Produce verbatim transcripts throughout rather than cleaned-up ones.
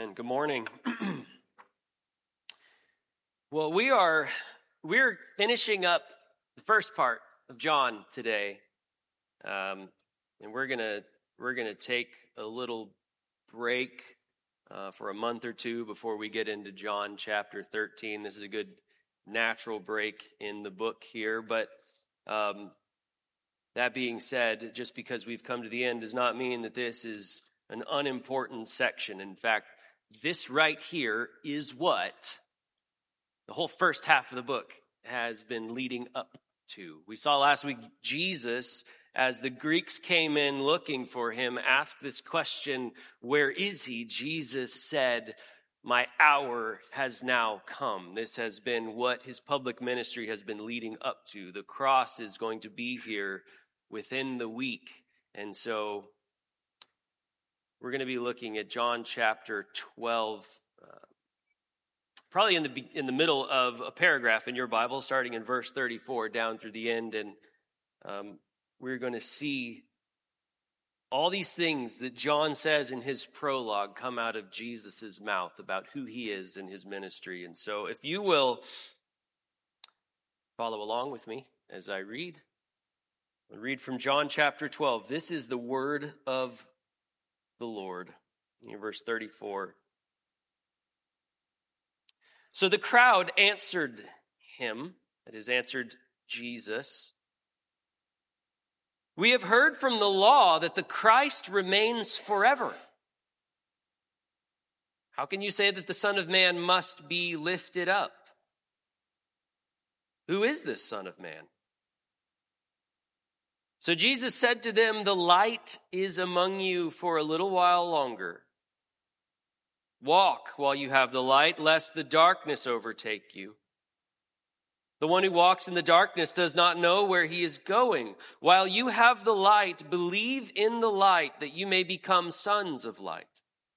Amen. Good morning. Well, we are we're finishing up the first part of John today, um, and we're gonna we're gonna take a little break uh, for a month or two before we get into John chapter thirteen. This is a good natural break in the book here, but um, that being said, just because we've come to the end does not mean that this is an unimportant section. In fact, this right here is what the whole first half of the book has been leading up to. We saw last week Jesus, as the Greeks came in looking for him, asked this question, "Where is he?" Jesus said, "My hour has now come." This has been what his public ministry has been leading up to. The cross is going to be here within the week. And so we're going to be looking at John chapter twelve, uh, probably in the in the middle of a paragraph in your Bible, starting in verse thirty-four down through the end. And um, we're going to see all these things that John says in his prologue come out of Jesus' mouth about who he is in his ministry. And so if you will follow along with me as I read, I'll read from John chapter twelve. This is the word of the Lord. In verse thirty-four. So the crowd answered him, that is, answered Jesus, "We have heard from the law that the Christ remains forever. How can you say that the Son of Man must be lifted up? Who is this Son of Man?" So Jesus said to them, "The light is among you for a little while longer. Walk while you have the light, lest the darkness overtake you. The one who walks in the darkness does not know where he is going. While you have the light, believe in the light, that you may become sons of light."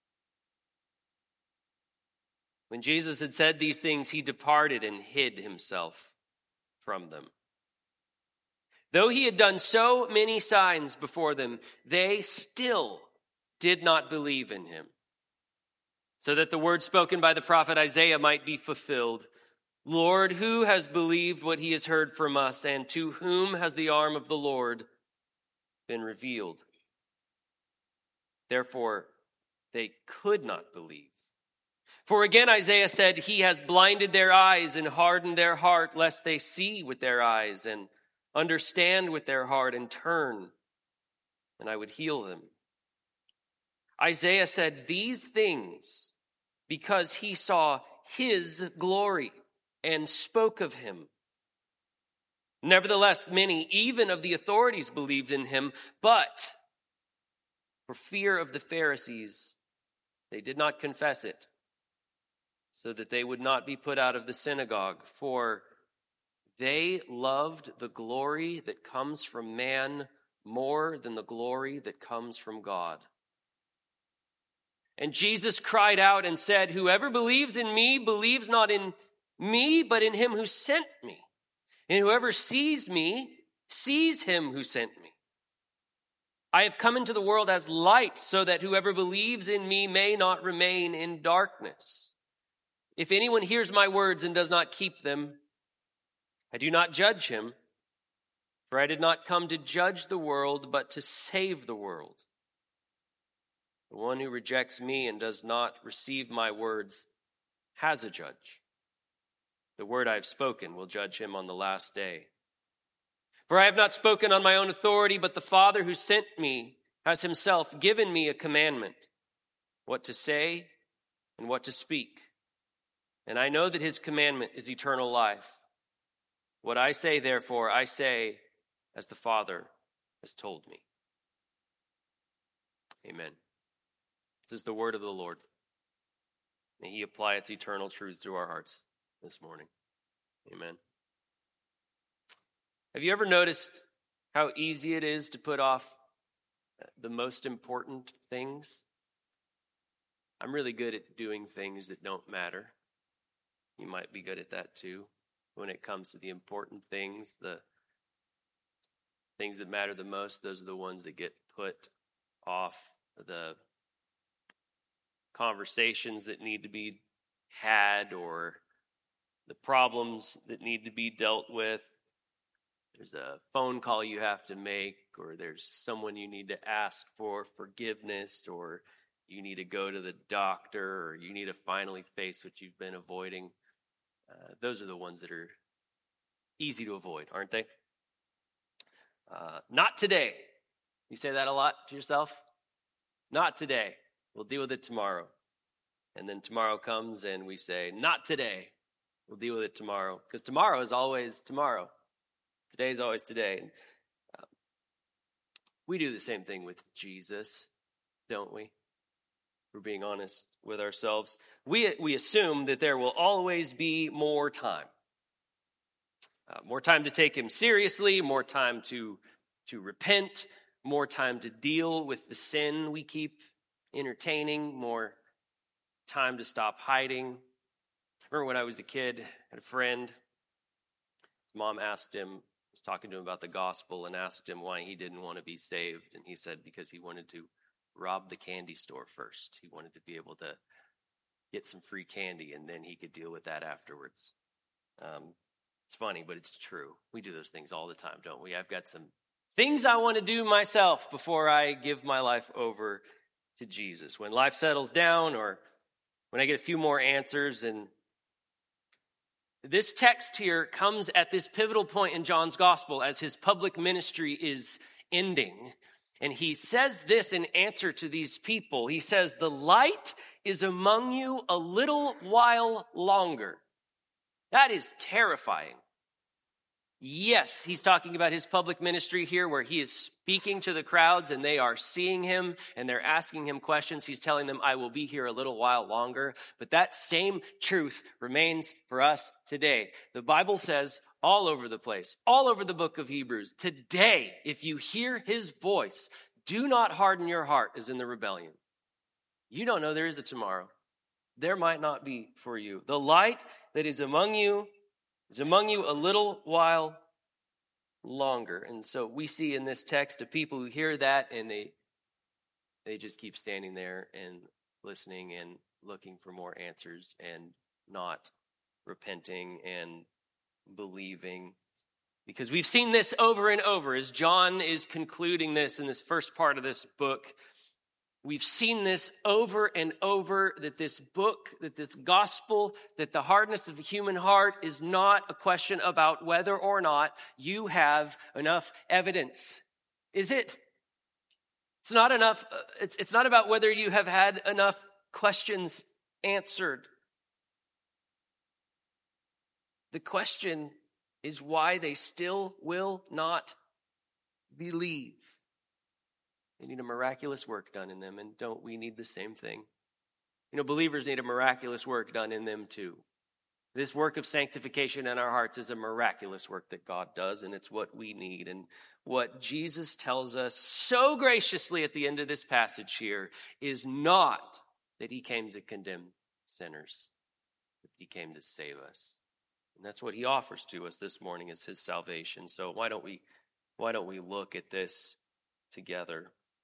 When Jesus had said these things, he departed and hid himself from them. Though he had done so many signs before them, they still did not believe in him. So that the word spoken by the prophet Isaiah might be fulfilled, "Lord, who has believed what he has heard from us, and to whom has the arm of the Lord been revealed?" Therefore, they could not believe. For again Isaiah said, "He has blinded their eyes and hardened their heart, lest they see with their eyes and understand with their heart and turn, and I would heal them." Isaiah said these things because he saw his glory and spoke of him. Nevertheless, many, even of the authorities, believed in him, but for fear of the Pharisees, they did not confess it, so that they would not be put out of the synagogue. For they loved the glory that comes from man more than the glory that comes from God. And Jesus cried out and said, "Whoever believes in me believes not in me, but in him who sent me. And whoever sees me sees him who sent me. I have come into the world as light, so that whoever believes in me may not remain in darkness. If anyone hears my words and does not keep them, I do not judge him, for I did not come to judge the world, but to save the world. The one who rejects me and does not receive my words has a judge. The word I have spoken will judge him on the last day. For I have not spoken on my own authority, but the Father who sent me has himself given me a commandment, what to say and what to speak. And I know that his commandment is eternal life. What I say, therefore, I say as the Father has told me." Amen. This is the word of the Lord. May he apply its eternal truth to our hearts this morning. Amen. Have you ever noticed how easy it is to put off the most important things? I'm really good at doing things that don't matter. You might be good at that too. When it comes to the important things, the things that matter the most, those are the ones that get put off the conversations that need to be had or the problems that need to be dealt with. There's a phone call you have to make, or there's someone you need to ask for forgiveness, or you need to go to the doctor, or you need to finally face what you've been avoiding. Uh, those are the ones that are easy to avoid, aren't they? Uh, not today. You say that a lot to yourself? Not today. We'll deal with it tomorrow. And then tomorrow comes and we say, not today. We'll deal with it tomorrow. Because tomorrow is always tomorrow. Today is always today. And, uh, we do the same thing with Jesus, don't we? We're being honest with ourselves. We, we assume that there will always be more time. Uh, more time to take him seriously, more time to, to repent, more time to deal with the sin we keep entertaining, more time to stop hiding. I remember when I was a kid, I had a friend. His mom asked him, was talking to him about the gospel and asked him why he didn't want to be saved. And he said because he wanted to rob the candy store first. He wanted to be able to get some free candy and then he could deal with that afterwards. Um, it's funny, but it's true. We do those things all the time, don't we? I've got some things I want to do myself before I give my life over to Jesus. When life settles down or when I get a few more answers. And this text here comes at this pivotal point in John's gospel as his public ministry is ending. And he says this in answer to these people. He says, the light is among you a little while longer. That is terrifying. Yes, he's talking about his public ministry here where he is speaking to the crowds and they are seeing him and they're asking him questions. He's telling them, I will be here a little while longer. But that same truth remains for us today. The Bible says all over the place, all over the book of Hebrews, today, if you hear his voice, do not harden your heart as in the rebellion. You don't know there is a tomorrow. There might not be for you. The light that is among you is among you a little while longer. And so we see in this text of people who hear that and they they just keep standing there and listening and looking for more answers and not repenting and believing. Because we've seen this over and over as John is concluding this in this first part of this book. We've seen this over and over, that this book, that this gospel, that the hardness of the human heart is not a question about whether or not you have enough evidence. Is it? It's not enough. It's, it's not about whether you have had enough questions answered. The question is why they still will not believe. They need a miraculous work done in them, and don't we need the same thing? You know, believers need a miraculous work done in them too. This work of sanctification in our hearts is a miraculous work that God does, and it's what we need. And what Jesus tells us so graciously at the end of this passage here is not that he came to condemn sinners, but he came to save us. And that's what he offers to us this morning is his salvation. So why don't we, why don't we look at this together?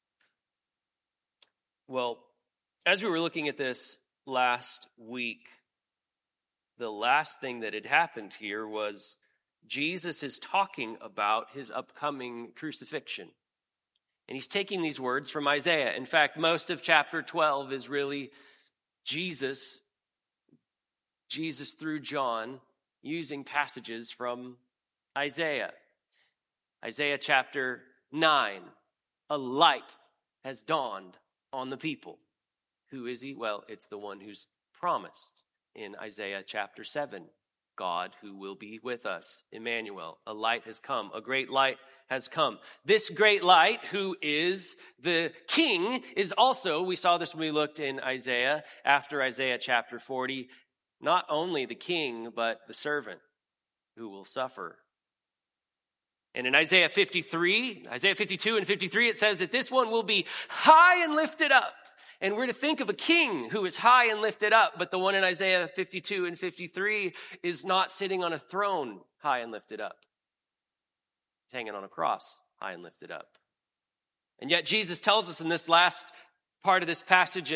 Well, as we were looking at this last week, the last thing that had happened here was Jesus is talking about his upcoming crucifixion. And he's taking these words from Isaiah. In fact, most of chapter twelve is really Jesus, Jesus through John, using passages from Isaiah. Isaiah chapter nine, a light has dawned on the people. Who is he? Well, it's the one who's promised in Isaiah chapter seven. God who will be with us, Emmanuel. A light has come. A great light has come. This great light, who is the king, is also, we saw this when we looked in Isaiah, after Isaiah chapter forty, not only the king, but the servant who will suffer. And in Isaiah fifty-three, Isaiah fifty-two and fifty-three, it says that this one will be high and lifted up. And we're to think of a king who is high and lifted up, but the one in Isaiah fifty-two and fifty-three is not sitting on a throne high and lifted up. He's hanging on a cross high and lifted up. And yet Jesus tells us in this last part of this passage in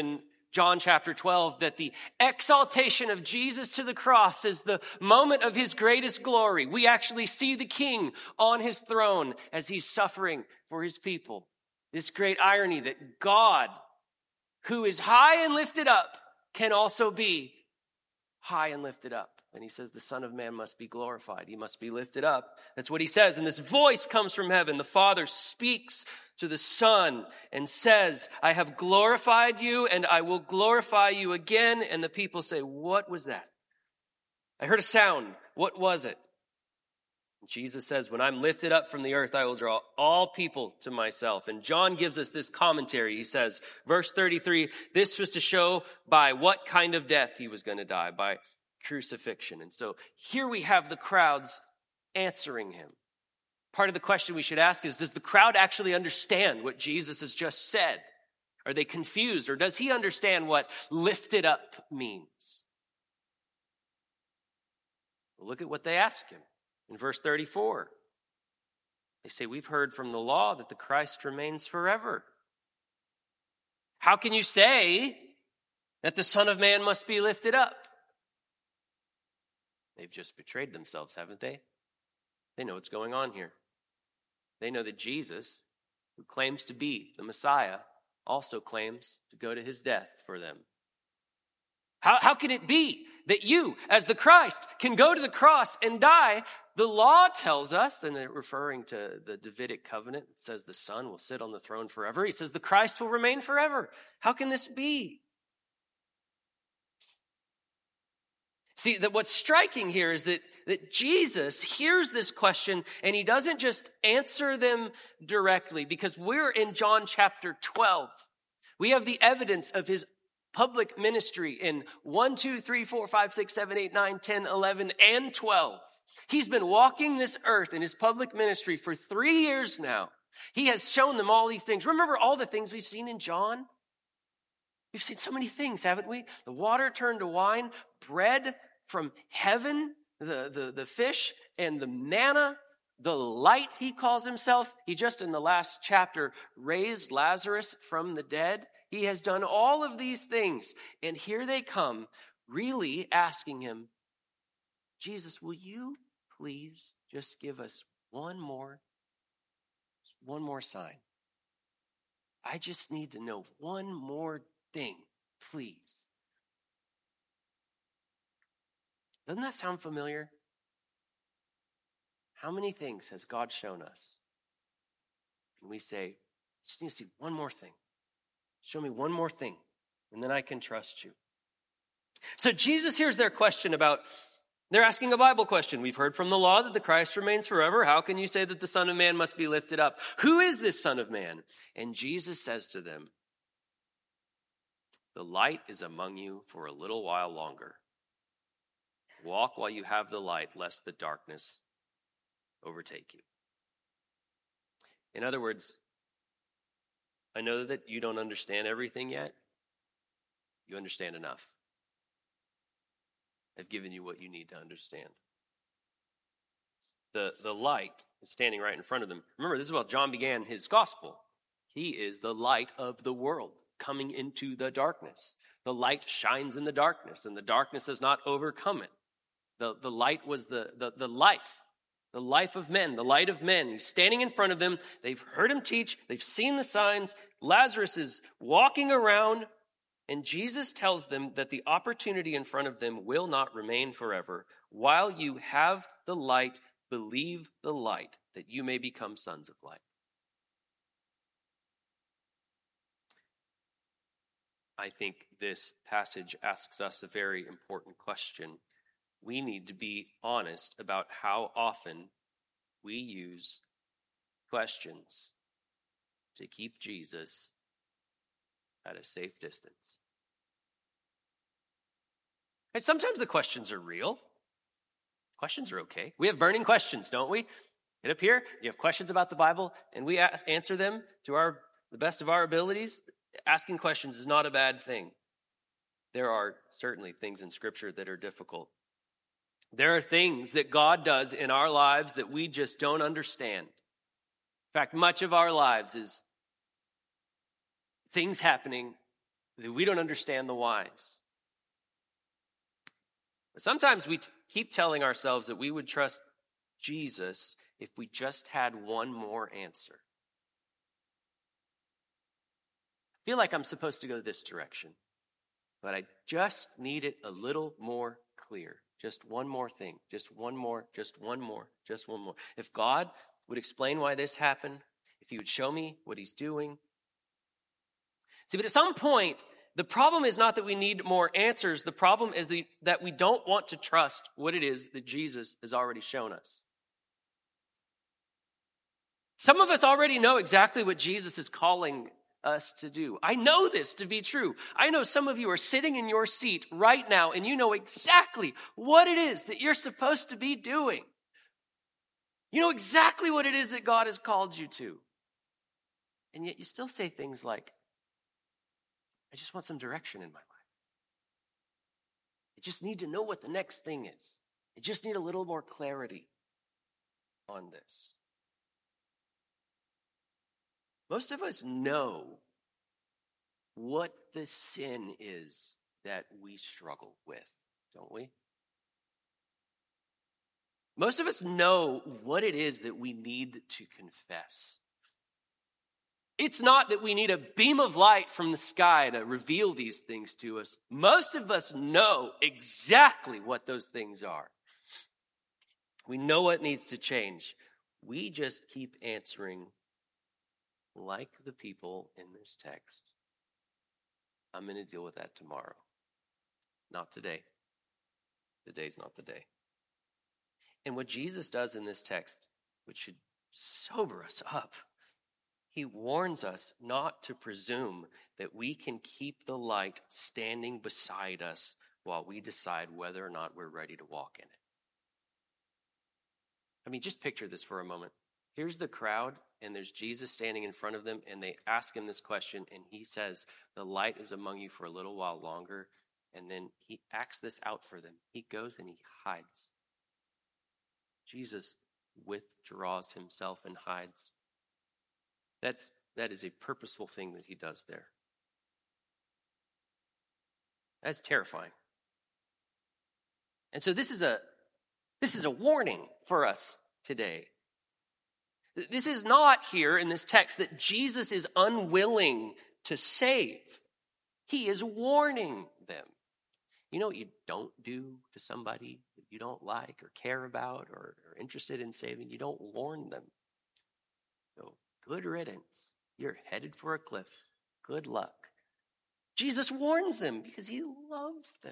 John chapter twelve that the exaltation of Jesus to the cross is the moment of his greatest glory. We actually see the king on his throne as he's suffering for his people. This great irony that God, who is high and lifted up, can also be high and lifted up. And he says the Son of Man must be glorified. He must be lifted up. That's what he says. And this voice comes from heaven. The Father speaks to the Son and says, I have glorified you and I will glorify you again. And the people say, what was that? I heard a sound. What was it? And Jesus says, when I'm lifted up from the earth, I will draw all people to myself. And John gives us this commentary. He says, verse thirty-three, this was to show by what kind of death he was going to die, by crucifixion. And so here we have the crowds answering him. Part of the question we should ask is, does the crowd actually understand what Jesus has just said? Are they confused, or does he understand what lifted up means? Well, look at what they ask him in verse thirty-four. They say, we've heard from the law that the Christ remains forever. How can you say that the Son of Man must be lifted up? They've just betrayed themselves, haven't they? They know what's going on here. They know that Jesus, who claims to be the Messiah, also claims to go to his death for them. How, how can it be that you, as the Christ, can go to the cross and die? The law tells us, and they're referring to the Davidic covenant, it says the Son will sit on the throne forever. He says the Christ will remain forever. How can this be? See, that what's striking here is that, that Jesus hears this question and he doesn't just answer them directly, because we're in John chapter twelve. We have the evidence of his public ministry in one, two, three, four, five, six, seven, eight, nine, ten, eleven, and twelve. He's been walking this earth in his public ministry for three years now. He has shown them all these things. Remember all the things we've seen in John? We've seen so many things, haven't we? The water turned to wine, bread from heaven, the, the, the fish and the manna, the light, he calls himself. He just in the last chapter raised Lazarus from the dead. He has done all of these things. And here they come, really asking him, Jesus, will you please just give us one more, one more sign? I just need to know one more thing, please. Doesn't that sound familiar? How many things has God shown us? And we say, I just need to see one more thing. Show me one more thing, and then I can trust you. So Jesus hears their question about, they're asking a Bible question. We've heard from the law that the Christ remains forever. How can you say that the Son of Man must be lifted up? Who is this Son of Man? And Jesus says to them, the light is among you for a little while longer. Walk while you have the light, lest the darkness overtake you. In other words, I know that you don't understand everything yet. You understand enough. I've given you what you need to understand. The, the light is standing right in front of them. Remember, this is how John began his gospel. He is the light of the world coming into the darkness. The light shines in the darkness, and the darkness has not overcome it. The, the light was the, the, the life, the life of men, the light of men. He's standing in front of them. They've heard him teach. They've seen the signs. Lazarus is walking around, and Jesus tells them that the opportunity in front of them will not remain forever. While you have the light, believe the light, that you may become sons of light. I think this passage asks us a very important question. We need to be honest about how often we use questions to keep Jesus at a safe distance. And sometimes the questions are real. Questions are okay. We have burning questions, don't we? Get up here, you have questions about the Bible, and we ask, answer them to our the best of our abilities. Asking questions is not a bad thing. There are certainly things in Scripture that are difficult. There are things that God does in our lives that we just don't understand. In fact, much of our lives is things happening that we don't understand the whys. But sometimes we t- keep telling ourselves that we would trust Jesus if we just had one more answer. I feel like I'm supposed to go this direction, but I just need it a little more clear. Just one more thing, just one more, just one more, just one more. If God would explain why this happened, if he would show me what he's doing. See, but at some point, the problem is not that we need more answers. The problem is the, that we don't want to trust what it is that Jesus has already shown us. Some of us already know exactly what Jesus is calling us to do. I know this to be true. I know some of you are sitting in your seat right now and you know exactly what it is that you're supposed to be doing. You know exactly what it is that God has called you to. And yet you still say things like, I just want some direction in my life. I just need to know what the next thing is. I just need a little more clarity on this. Most of us know what the sin is that we struggle with, don't we? Most of us know what it is that we need to confess. It's not that we need a beam of light from the sky to reveal these things to us. Most of us know exactly what those things are. We know what needs to change. We just keep answering like the people in this text. I'm going to deal with that tomorrow. Not today. Today's not the day. And what Jesus does in this text, which should sober us up, he warns us not to presume that we can keep the light standing beside us while we decide whether or not we're ready to walk in it. I mean, just picture this for a moment. Here's the crowd, and there's Jesus standing in front of them, and they ask him this question, and he says, the light is among you for a little while longer, and then he acts this out for them. He goes and he hides. Jesus withdraws himself and hides. That's, that is a purposeful thing that he does there. That's terrifying. And so this is a, this is a warning for us today. This is not here in this text that Jesus is unwilling to save. He is warning them. You know what you don't do to somebody that you don't like or care about or are interested in saving? You don't warn them. So good riddance. You're headed for a cliff. Good luck. Jesus warns them because he loves them.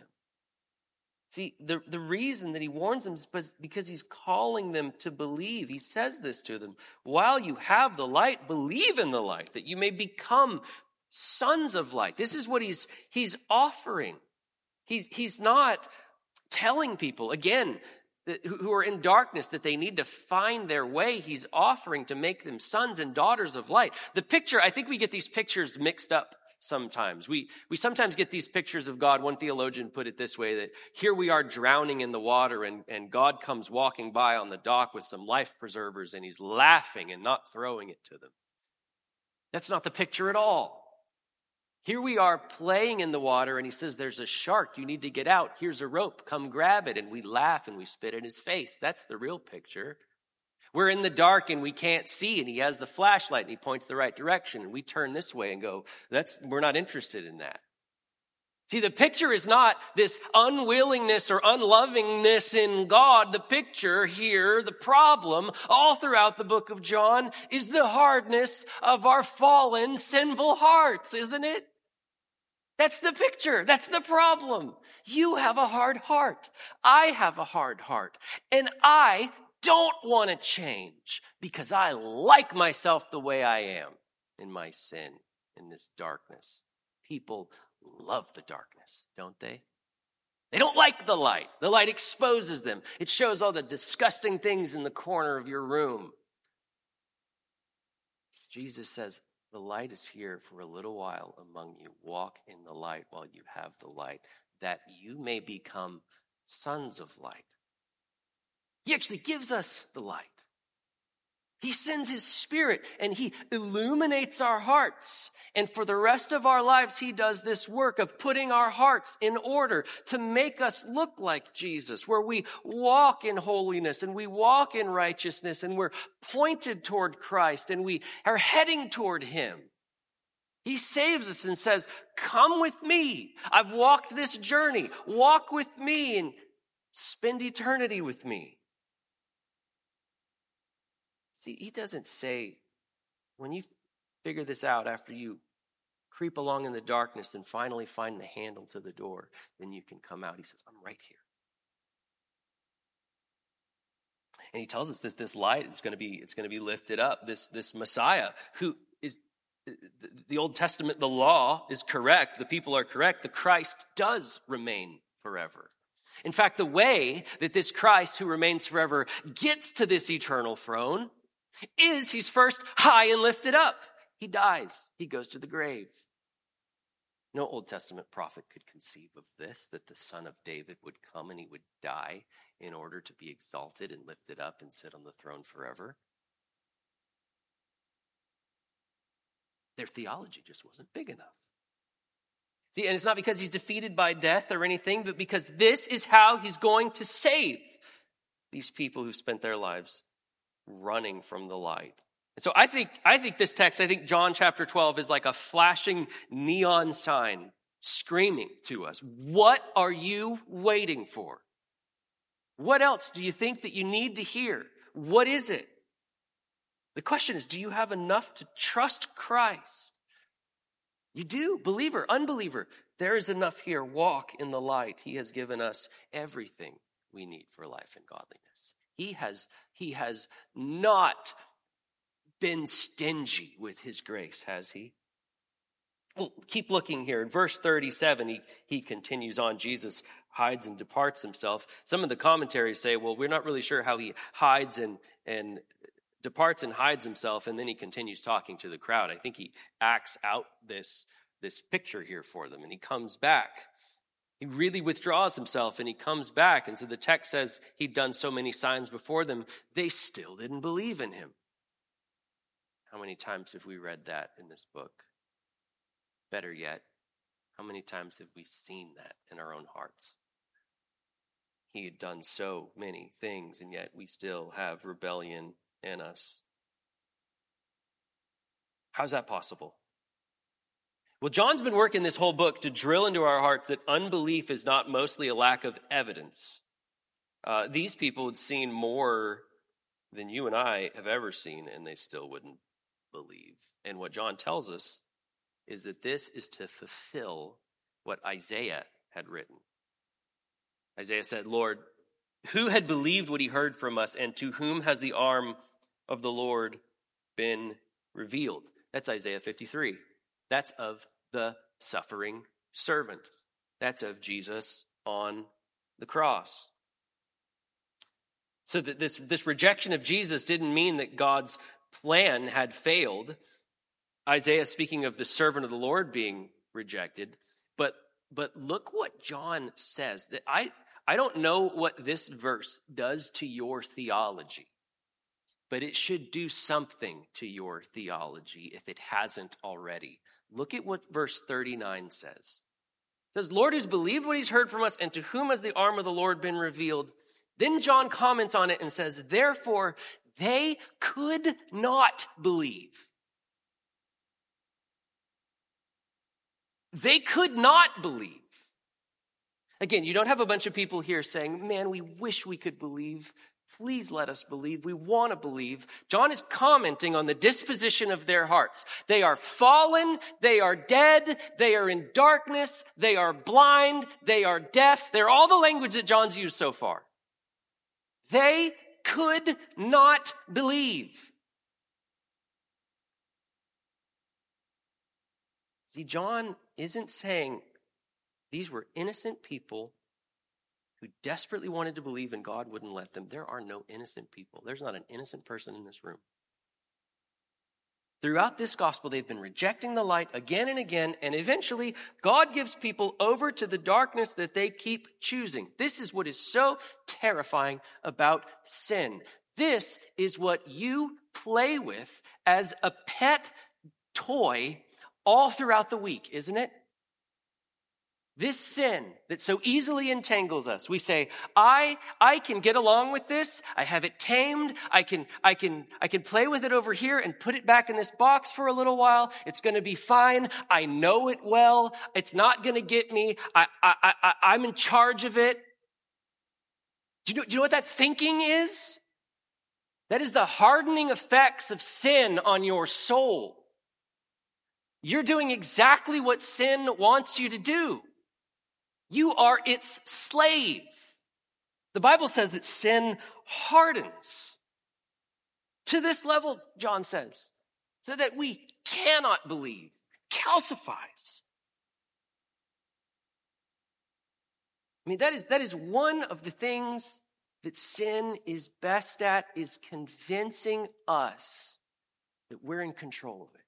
See, the, the reason that he warns them is because he's calling them to believe. He says this to them. While you have the light, believe in the light, that you may become sons of light. This is what he's, he's offering. He's, he's not telling people, again, that, who are in darkness, that they need to find their way. He's offering to make them sons and daughters of light. The picture, I think we get these pictures mixed up sometimes. We, we sometimes get these pictures of God. One theologian put it this way, that here we are drowning in the water, and, and God comes walking by on the dock with some life preservers, and he's laughing and not throwing it to them. That's not the picture at all. Here we are playing in the water, and he says, there's a shark. You need to get out. Here's a rope. Come grab it. And we laugh and we spit in his face. That's the real picture. We're in the dark and we can't see, and he has the flashlight and he points the right direction, and we turn this way and go, that's, we're not interested in that. See, the picture is not this unwillingness or unlovingness in God. The picture here, the problem all throughout the book of John, is the hardness of our fallen, sinful hearts, isn't it? That's the picture. That's the problem. You have a hard heart. I have a hard heart. And I don't want to change because I like myself the way I am in my sin, in this darkness. People love the darkness, don't they? They don't like the light. The light exposes them. It shows all the disgusting things in the corner of your room. Jesus says, the light is here for a little while among you. Walk in the light while you have the light, that you may become sons of light. He actually gives us the light. He sends his Spirit and he illuminates our hearts. And for the rest of our lives, he does this work of putting our hearts in order to make us look like Jesus, where we walk in holiness and we walk in righteousness and we're pointed toward Christ and we are heading toward him. He saves us and says, come with me. I've walked this journey. Walk with me and spend eternity with me. See, he doesn't say, when you figure this out after you creep along in the darkness and finally find the handle to the door, then you can come out. He says, I'm right here. And he tells us that this light is going to be, it's going to be lifted up. This, this Messiah who is, the Old Testament, the law is correct. The people are correct. The Christ does remain forever. In fact, the way that this Christ who remains forever gets to this eternal throne is he's first high and lifted up. He dies. He goes to the grave. No Old Testament prophet could conceive of this, that the Son of David would come and he would die in order to be exalted and lifted up and sit on the throne forever. Their theology just wasn't big enough. See, and it's not because he's defeated by death or anything, but because this is how he's going to save these people who've spent their lives running from the light. And so I think, I think this text, I think John chapter twelve is like a flashing neon sign screaming to us. What are you waiting for? What else do you think that you need to hear? What is it? The question is, do you have enough to trust Christ? You do, believer, unbeliever. There is enough here. Walk in the light. He has given us everything we need for life and godliness. He has, he has not been stingy with his grace, has he? Well, keep looking here. In verse thirty-seven, he, he continues on. Jesus hides and departs himself. Some of the commentaries say, well, we're not really sure how he hides and, and departs and hides himself, and then he continues talking to the crowd. I think he acts out this, this picture here for them, and he comes back. He really withdraws himself and he comes back. And so the text says he'd done so many signs before them, they still didn't believe in him. How many times have we read that in this book? Better yet, how many times have we seen that in our own hearts? He had done so many things, and yet we still have rebellion in us. How's that possible? Well, John's been working this whole book to drill into our hearts that unbelief is not mostly a lack of evidence. Uh, these people had seen more than you and I have ever seen, and they still wouldn't believe. And what John tells us is that this is to fulfill what Isaiah had written. Isaiah said, Lord, who had believed what he heard from us, and to whom has the arm of the Lord been revealed? That's Isaiah fifty-three. That's of the suffering servant. That's of Jesus on the cross. So that this, this rejection of Jesus didn't mean that God's plan had failed. Isaiah speaking of the servant of the Lord being rejected. But, but look what John says. That I, I don't know what this verse does to your theology, but it should do something to your theology if it hasn't already. Look at what verse thirty-nine says. It says, Lord has believed what he's heard from us, and to whom has the arm of the Lord been revealed? Then John comments on it and says, therefore, they could not believe. They could not believe. Again, you don't have a bunch of people here saying, man, we wish we could believe. Please let us believe. We want to believe. John is commenting on the disposition of their hearts. They are fallen. They are dead. They are in darkness. They are blind. They are deaf. They're all the language that John's used so far. They could not believe. See, John isn't saying these were innocent people who desperately wanted to believe and God wouldn't let them. There are no innocent people. There's not an innocent person in this room. Throughout this gospel, they've been rejecting the light again and again, and eventually God gives people over to the darkness that they keep choosing. This is what is so terrifying about sin. This is what you play with as a pet toy all throughout the week, isn't it? This sin that so easily entangles us. We say, I, I can get along with this. I have it tamed. I can, I can, I can play with it over here and put it back in this box for a little while. It's going to be fine. I know it well. It's not going to get me. I, I, I, I'm in charge of it. Do you know, do you know what that thinking is? That is the hardening effects of sin on your soul. You're doing exactly what sin wants you to do. You are its slave. The Bible says that sin hardens. To this level, John says, so that we cannot believe, calcifies. I mean, that is, that is one of the things that sin is best at, is convincing us that we're in control of it.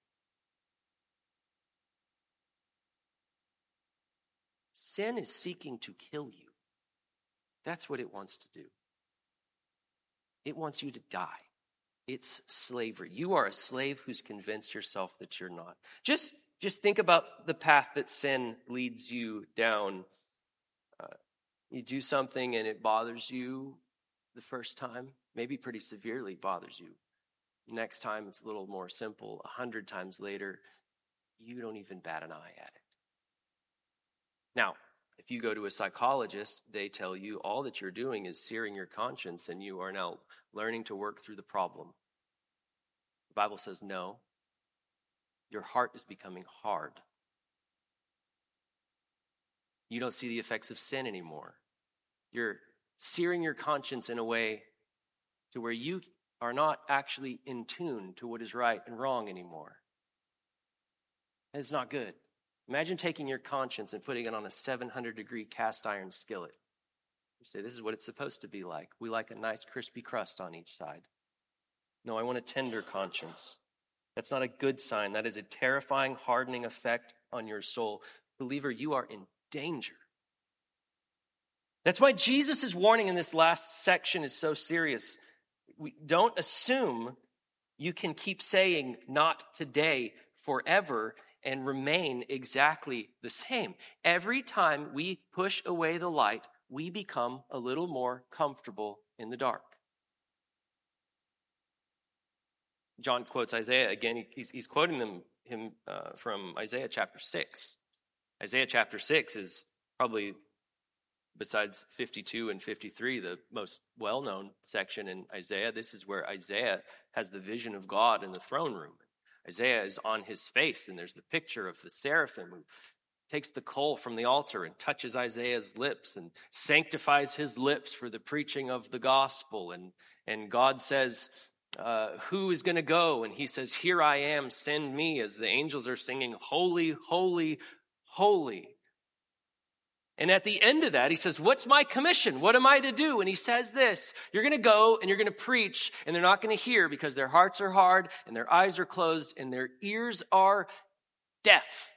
Sin is seeking to kill you. That's what it wants to do. It wants you to die. It's slavery. You are a slave who's convinced yourself that you're not. Just, just think about the path that sin leads you down. Uh, you do something and it bothers you the first time, maybe pretty severely bothers you. Next time it's a little more simple. A hundred times later, you don't even bat an eye at it. Now, if you go to a psychologist, they tell you all that you're doing is searing your conscience and you are now learning to work through the problem. The Bible says no. Your heart is becoming hard. You don't see the effects of sin anymore. You're searing your conscience in a way to where you are not actually in tune to what is right and wrong anymore. It's not good. Imagine taking your conscience and putting it on a seven hundred degree cast iron skillet. You say, this is what it's supposed to be like. We like a nice crispy crust on each side. No, I want a tender conscience. That's not a good sign. That is a terrifying, hardening effect on your soul. Believer, you are in danger. That's why Jesus' warning in this last section is so serious. We don't assume you can keep saying not today forever and remain exactly the same. Every time we push away the light, we become a little more comfortable in the dark. John quotes Isaiah again. He's, he's quoting them him uh, from Isaiah chapter six. Isaiah chapter six is probably, besides fifty-two and fifty-three, the most well-known section in Isaiah. This is where Isaiah has the vision of God in the throne room. Isaiah is on his face, and there's the picture of the seraphim who takes the coal from the altar and touches Isaiah's lips and sanctifies his lips for the preaching of the gospel. And, and God says, uh, who is going to go? And he says, here I am, send me, as the angels are singing, holy, holy, holy. And at the end of that, he says, what's my commission? What am I to do? And he says this, you're going to go and you're going to preach, and they're not going to hear because their hearts are hard and their eyes are closed and their ears are deaf.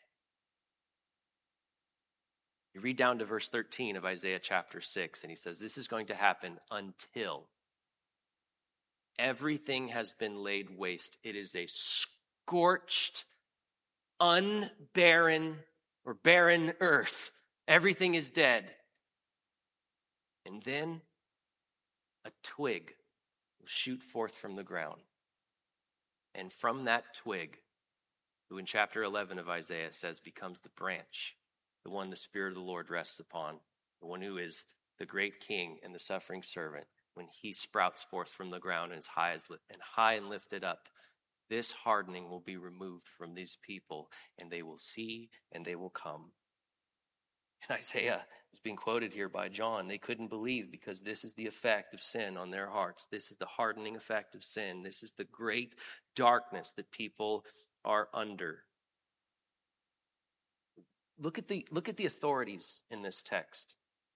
You read down to verse thirteen of Isaiah chapter six, and he says, this is going to happen until everything has been laid waste. It is a scorched, unbarren, or barren earth. Everything is dead. And then a twig will shoot forth from the ground. And from that twig, who in chapter eleven of Isaiah says becomes the branch, the one the Spirit of the Lord rests upon, the one who is the great king and the suffering servant, when he sprouts forth from the ground and is high, as li- and high and lifted up, this hardening will be removed from these people, and they will see and they will come. And Isaiah is being quoted here by John. They couldn't believe because this is the effect of sin on their hearts. This is the hardening effect of sin. This is the great darkness that people are under. Look at the, look at the authorities in this text.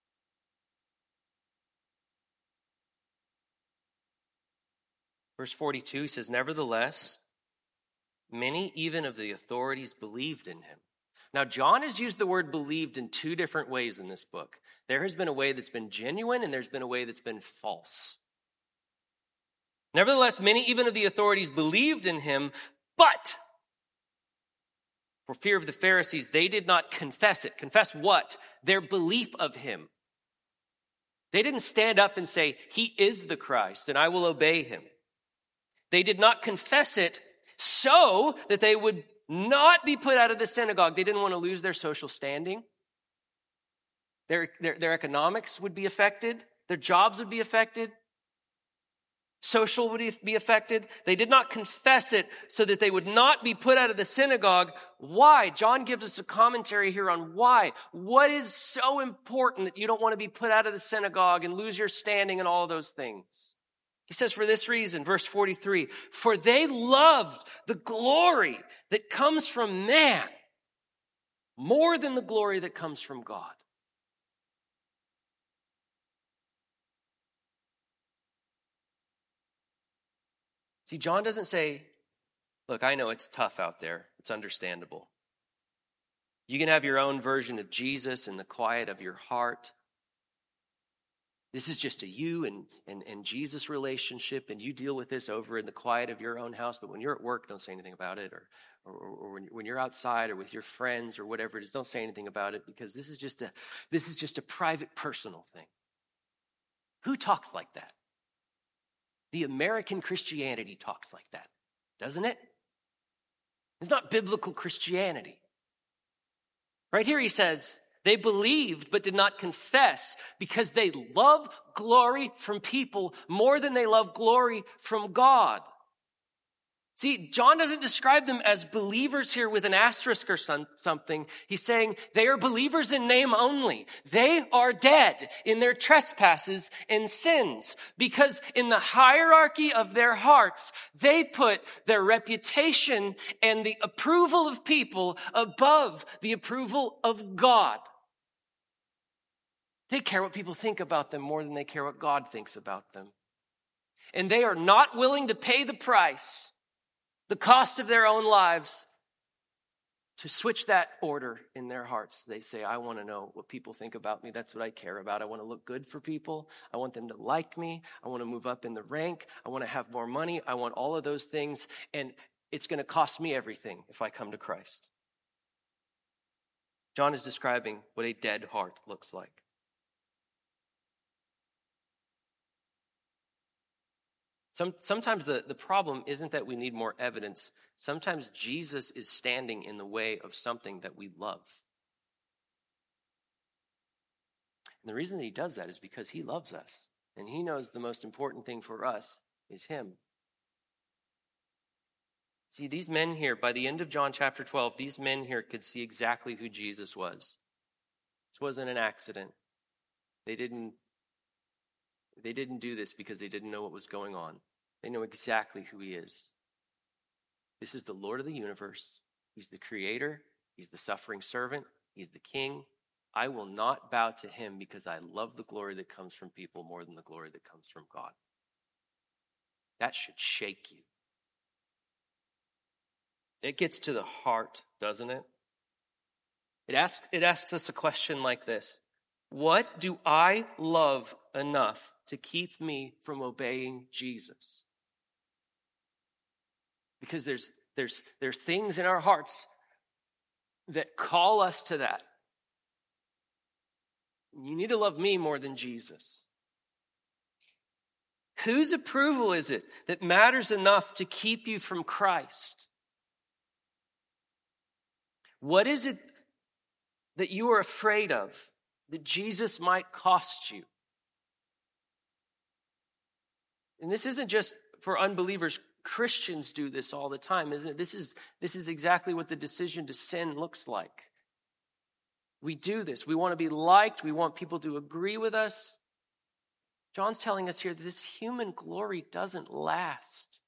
Verse forty-two, he says, nevertheless, many even of the authorities believed in him. Now, John has used the word believed in two different ways in this book. There has been a way that's been genuine, and there's been a way that's been false. Nevertheless, many even of the authorities believed in him, but for fear of the Pharisees, they did not confess it. Confess what? Their belief of him. They didn't stand up and say, he is the Christ, and I will obey him. They did not confess it so that they would not be put out of the synagogue. They didn't want to lose their social standing. Their, their, their economics would be affected. Their jobs would be affected. Social would be affected. They did not confess it so that they would not be put out of the synagogue. Why? John gives us a commentary here on why. What is so important that you don't want to be put out of the synagogue and lose your standing and all of those things? He says, for this reason, verse forty-three, for they loved the glory that comes from man more than the glory that comes from God. See, John doesn't say, look, I know it's tough out there. It's understandable. You can have your own version of Jesus in the quiet of your heart. This is just a you and, and, and Jesus relationship, and you deal with this over in the quiet of your own house. But when you're at work, don't say anything about it. Or, or, or when, when you're outside or with your friends or whatever it is, don't say anything about it, because this is just a this is just a private, personal thing. Who talks like that? The American Christianity talks like that, doesn't it? It's not biblical Christianity. Right here he says, they believed but did not confess because they love glory from people more than they love glory from God. See, John doesn't describe them as believers here with an asterisk or some, something. He's saying they are believers in name only. They are dead in their trespasses and sins because in the hierarchy of their hearts, they put their reputation and the approval of people above the approval of God. They care what people think about them more than they care what God thinks about them. And they are not willing to pay the price, the cost of their own lives, to switch that order in their hearts. They say, I want to know what people think about me. That's what I care about. I want to look good for people. I want them to like me. I want to move up in the rank. I want to have more money. I want all of those things. And it's going to cost me everything if I come to Christ. John is describing what a dead heart looks like. Some, sometimes the, the problem isn't that we need more evidence. Sometimes Jesus is standing in the way of something that we love. And the reason that he does that is because he loves us. And he knows the most important thing for us is him. See, these men here, by the end of John chapter twelve, these men here could see exactly who Jesus was. This wasn't an accident. They didn't They didn't do this because they didn't know what was going on. They know exactly who he is. This is the Lord of the universe. He's the creator. He's the suffering servant. He's the king. I will not bow to him because I love the glory that comes from people more than the glory that comes from God. That should shake you. It gets to the heart, doesn't it? It asks, it asks us a question like this. What do I love enough to keep me from obeying Jesus? Because there's there's there's things in our hearts that call us to that. You need to love me more than Jesus. Whose approval is it that matters enough to keep you from Christ? What is it that you are afraid of that Jesus might cost you? And this isn't just for unbelievers. Christians do this all the time, isn't it? This is, this is exactly what the decision to sin looks like. We do this. We want to be liked. We want people to agree with us. John's telling us here that this human glory doesn't last.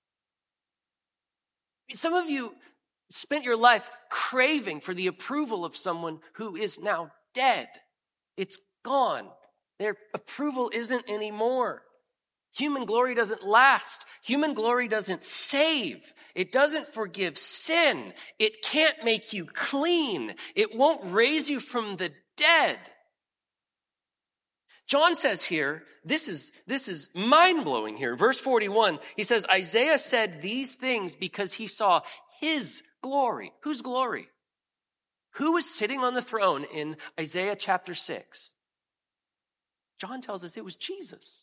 Some of you spent your life craving for the approval of someone who is now dead. It's gone. Their approval isn't anymore. Human glory doesn't last. Human glory doesn't save. It doesn't forgive sin. It can't make you clean. It won't raise you from the dead. John says here, this is, this is mind-blowing here. Verse forty-one, he says, Isaiah said these things because he saw his glory. Whose glory? Who was sitting on the throne in Isaiah chapter six? John tells us it was Jesus.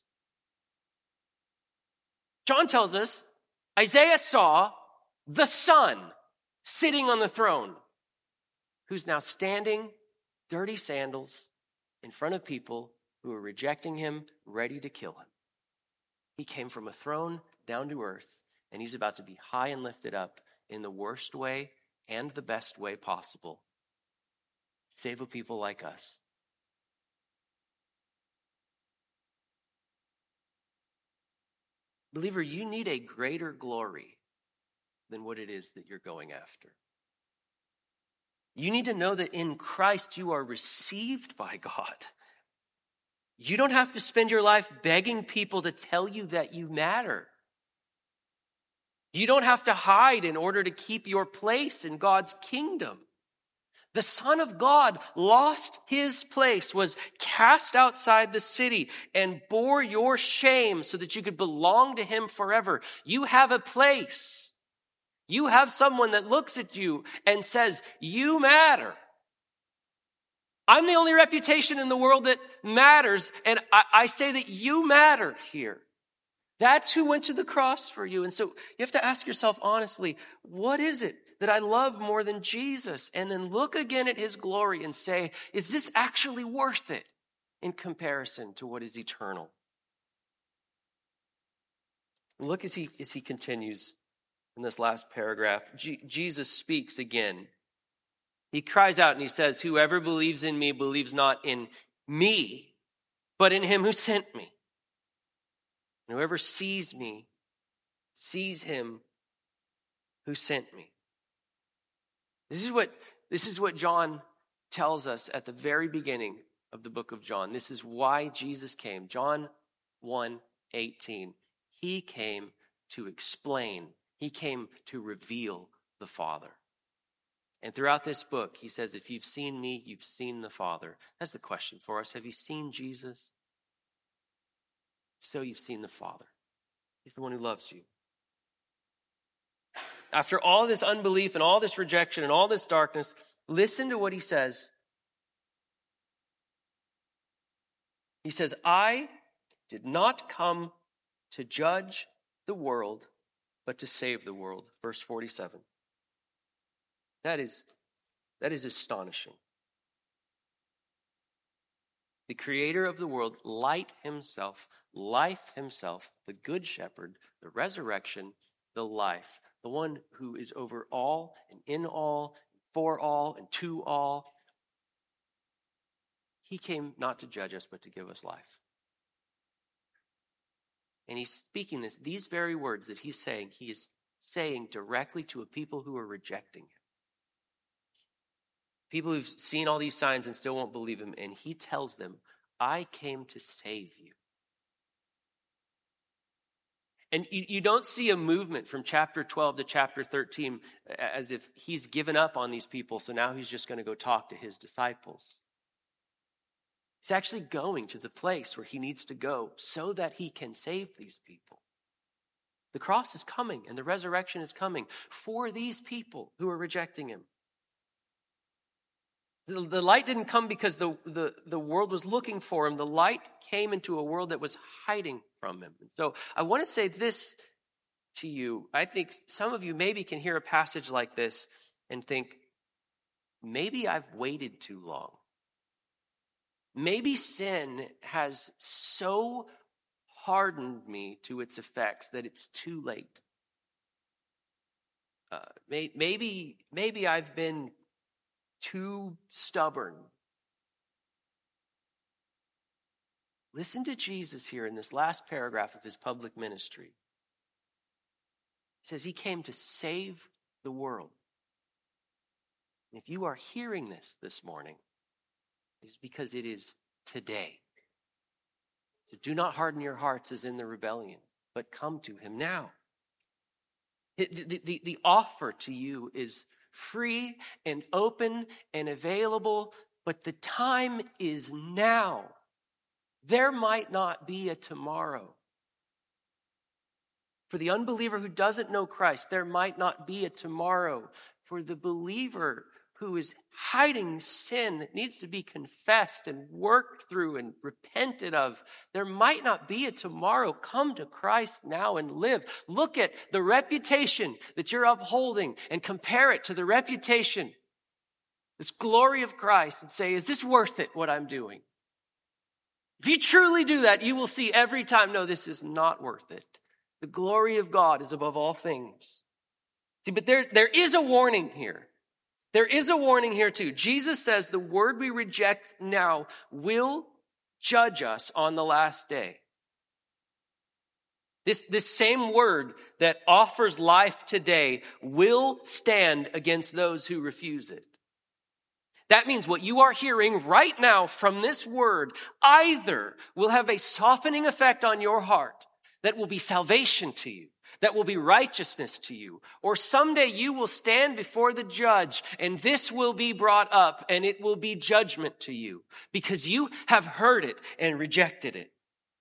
John tells us Isaiah saw the Son sitting on the throne, who's now standing, dirty sandals, in front of people who are rejecting him, ready to kill him. He came from a throne down to earth, and he's about to be high and lifted up in the worst way and the best way possible. Save a people like us. Believer, you need a greater glory than what it is that you're going after. You need to know that in Christ you are received by God. You don't have to spend your life begging people to tell you that you matter. You don't have to hide in order to keep your place in God's kingdom. The Son of God lost his place, was cast outside the city, and bore your shame so that you could belong to him forever. You have a place. You have someone that looks at you and says, you matter. I'm the only reputation in the world that matters, and I, I say that you matter here. That's who went to the cross for you. And so you have to ask yourself honestly, what is it that I love more than Jesus? And then look again at his glory and say, is this actually worth it in comparison to what is eternal? Look as he, as he continues in this last paragraph. G- Jesus speaks again. He cries out and he says, whoever believes in me believes not in me, but in him who sent me. And whoever sees me sees him who sent me. This is what, this is what John tells us at the very beginning of the book of John. This is why Jesus came. John one eighteen. He came to explain. He came to reveal the Father. And throughout this book, he says, if you've seen me, you've seen the Father. That's the question for us. Have you seen Jesus? If so, you've seen the Father. He's the one who loves you. After all this unbelief and all this rejection and all this darkness, listen to what he says. He says, I did not come to judge the world, but to save the world. Verse forty-seven. That is, that is astonishing. The creator of the world, light himself, life himself, the good shepherd, the resurrection, the life, the one who is over all and in all, for all and to all. He came not to judge us, but to give us life. And he's speaking this, these very words that he's saying, he is saying directly to a people who are rejecting him. People who've seen all these signs and still won't believe him. And he tells them, I came to save you. And you, you don't see a movement from chapter twelve to chapter thirteen as if he's given up on these people, so now he's just going to go talk to his disciples. He's actually going to the place where he needs to go so that he can save these people. The cross is coming and the resurrection is coming for these people who are rejecting him. The, the light didn't come because the, the, the world was looking for him. The light came into a world that was hiding from him. And so I want to say this to you. I think some of you maybe can hear a passage like this and think, maybe I've waited too long. Maybe sin has so hardened me to its effects that it's too late. Uh, may, maybe, maybe I've been too stubborn. Listen to Jesus here in this last paragraph of his public ministry. He says he came to save the world. And if you are hearing this this morning, it's because it is today. So do not harden your hearts as in the rebellion, but come to him now. The, the, the, the offer to you is free and open and available, but the time is now. there might not be a tomorrow. For the unbeliever who doesn't know Christ, there might not be a tomorrow. For the believer who is hiding sin that needs to be confessed and worked through and repented of, there might not be a tomorrow. Come to Christ now and live. Look at the reputation that you're upholding and compare it to the reputation, this glory of Christ, and say, is this worth it, what I'm doing? If you truly do that, you will see every time, no, this is not worth it. The glory of God is above all things. See, but there, there is a warning here. There is a warning here too. Jesus says the word we reject now will judge us on the last day. This, this same word that offers life today will stand against those who refuse it. That means what you are hearing right now from this word either will have a softening effect on your heart that will be salvation to you, that will be righteousness to you, or someday you will stand before the judge and this will be brought up and it will be judgment to you because you have heard it and rejected it.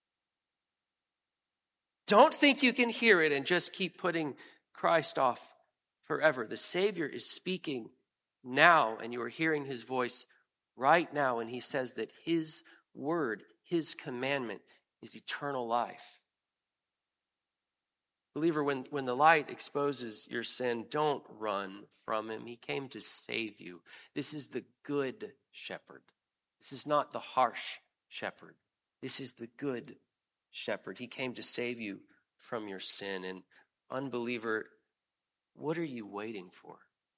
Don't think you can hear it and just keep putting Christ off forever. The Savior is speaking now, and you are hearing his voice right now, and he says that his word, his commandment is eternal life. Believer, when, when the light exposes your sin, don't run from him. He came to save you. This is the good shepherd. This is not the harsh shepherd. This is the good shepherd. He came to save you from your sin. And unbeliever, what are you waiting for?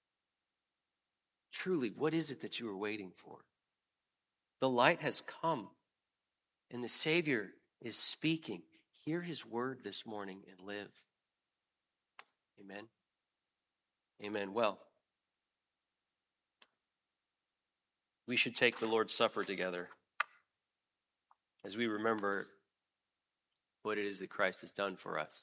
Truly, what is it that you are waiting for? The light has come, and the Savior is speaking. Hear his word this morning and live. Amen. Amen. Well, we should take the Lord's Supper together as we remember what it is that Christ has done for us.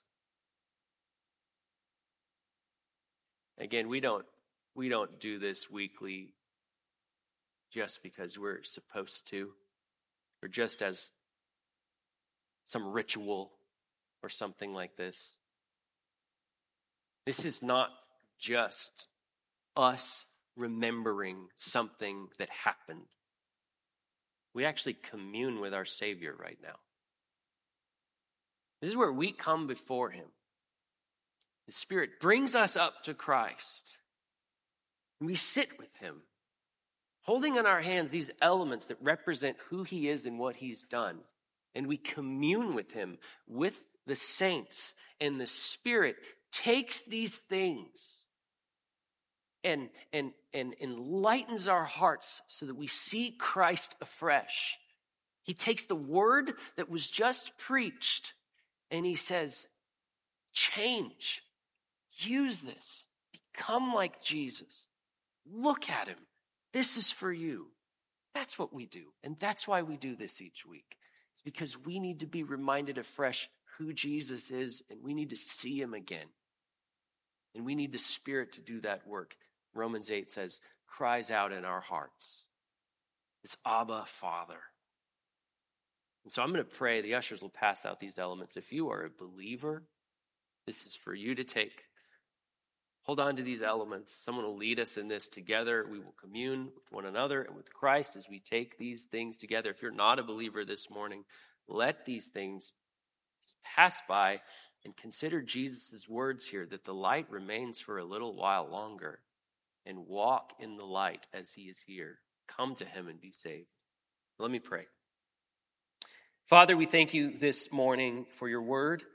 Again, we don't we don't do this weekly just because we're supposed to, or just as some ritual or something like this. This is not just us remembering something that happened. We actually commune with our Savior right now. This is where we come before him. The Spirit brings us up to Christ. And we sit with him, holding in our hands these elements that represent who he is and what he's done. And we commune with him, with the saints, and the Spirit takes these things and, and, and enlightens our hearts so that we see Christ afresh. He takes the word that was just preached and he says, change, use this, become like Jesus. Look at him. This is for you. That's what we do. And that's why we do this each week. It's because we need to be reminded afresh who Jesus is, and we need to see him again. And we need the Spirit to do that work. Romans eight says, cries out in our hearts. It's Abba, Father. And so I'm going to pray. The ushers will pass out these elements. If you are a believer, this is for you to take. Hold on to these elements. Someone will lead us in this together. We will commune with one another and with Christ as we take these things together. If you're not a believer this morning, let these things pass by and consider Jesus' words here that the light remains for a little while longer, and walk in the light as he is here. Come to him and be saved. Let me pray. Father, we thank you this morning for your word.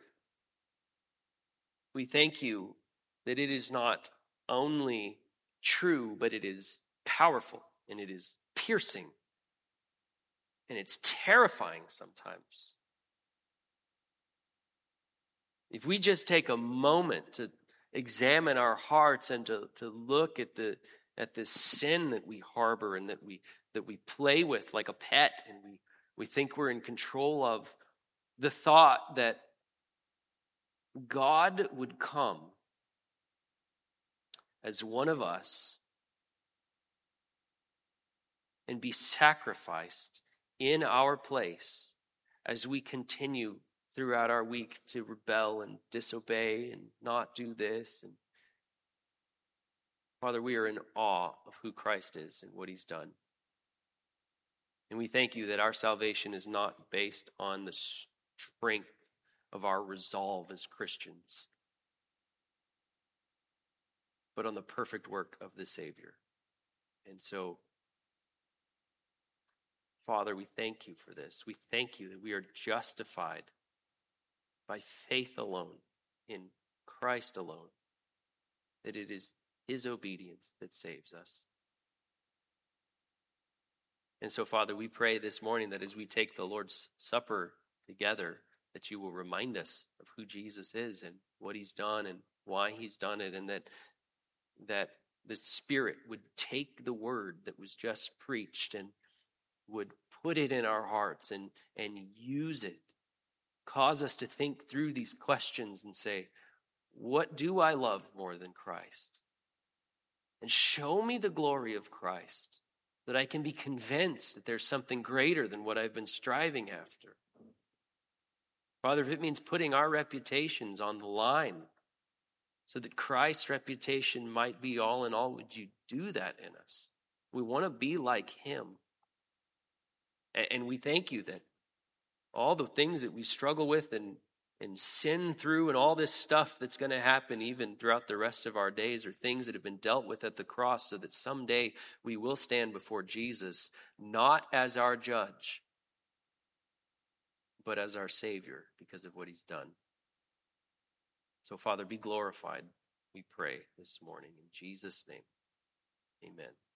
We thank you that it is not only true, but it is powerful and it is piercing and it's terrifying sometimes. If we just take a moment to examine our hearts and to, to look at the at the sin that we harbor and that we that we play with like a pet, and we, we think we're in control of, the thought that God would come as one of us and be sacrificed in our place as we continue throughout our week to rebel and disobey and not do this. And Father, we are in awe of who Christ is and what he's done. And we thank you that our salvation is not based on the strength of our resolve as Christians, but on the perfect work of the Savior. And so, Father, we thank you for this. We thank you that we are justified by faith alone, in Christ alone, that it is his obedience that saves us. And so, Father, we pray this morning that as we take the Lord's Supper together, that you will remind us of who Jesus is and what he's done and why he's done it, and that that the Spirit would take the word that was just preached and would put it in our hearts and, and use it. Cause us to think through these questions and say, what do I love more than Christ? And show me the glory of Christ, that I can be convinced that there's something greater than what I've been striving after. Father, if it means putting our reputations on the line so that Christ's reputation might be all in all, would you do that in us? We want to be like him. And we thank you that all the things that we struggle with and, and sin through and all this stuff that's going to happen even throughout the rest of our days are things that have been dealt with at the cross, so that someday we will stand before Jesus, not as our judge, but as our Savior because of what he's done. So, Father, be glorified, we pray this morning. In Jesus' name, amen.